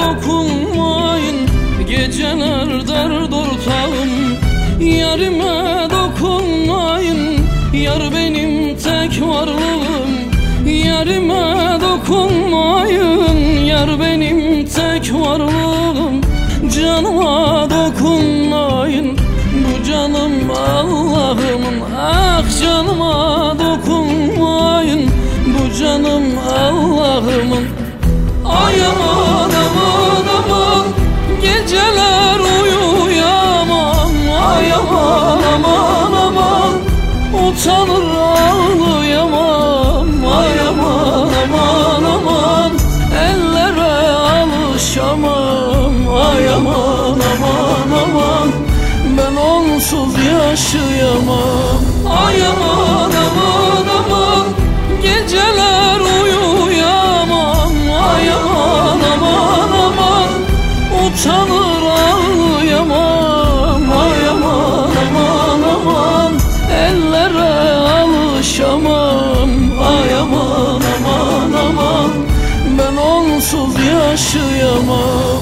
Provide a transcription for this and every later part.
dokunmayın, geceler dert ortağım. Yarime dokunmayın, yar benim tek varlığım. Yarime dokunmayın, yar benim tek varlığım. Canıma dokunmayın, bu canım Allah'ımın. Ah canıma dokunmayın, bu canım Allah'ımın. Ay aman aman aman, geceler uyuyamam. Ay aman aman aman, utanır ağlayamam. Ay aman aman aman, ellere alışamam. Ay aman aman aman, ben onsuz yaşayamam. Ay aman aman aman, geceler uyuyamam. Ay aman aman aman, utanır ağlayamam. Ay aman aman aman, ellere alışamam. Ay aman aman aman, ben onsuz yaşayamam.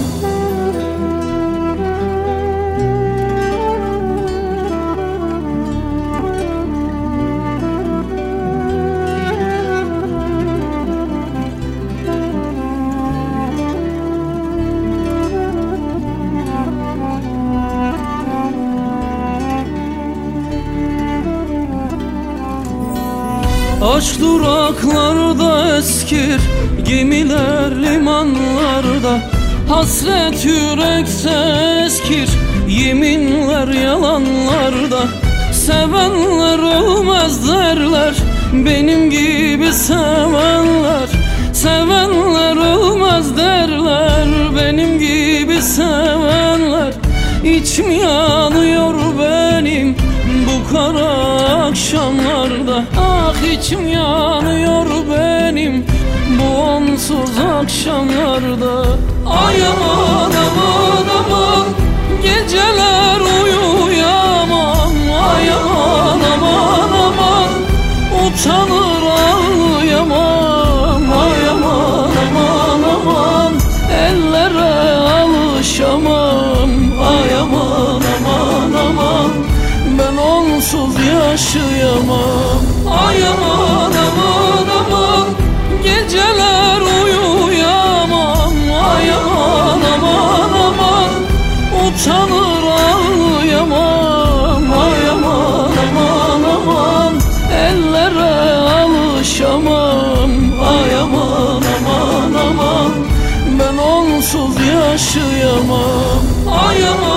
Aç duraklarda eskir gemiler limanlarda. Hasret yürekte eskir, yeminler yalanlarda. Sevenler ölmez derler, benim gibi sevenler. Sevenler ölmez derler, benim gibi sevenler. İçim yanıyor benim bu kara akşamlarda. Ah içim yanıyor benim bu onsuz akşamlarda. Ay aman aman aman, geceler uyuyamam. Ay aman aman aman, utanır ağlayamam. Ay aman aman aman, ellere alışamam. Ay aman aman aman, ben onsuz yaşayamam. Ay aman aman aman, geceler uyuyamam. Ay aman aman aman, utanır ağlayamam. Ay aman aman aman, ellere alışamam. Ay aman aman aman, ben onsuz yaşayamam. Ay aman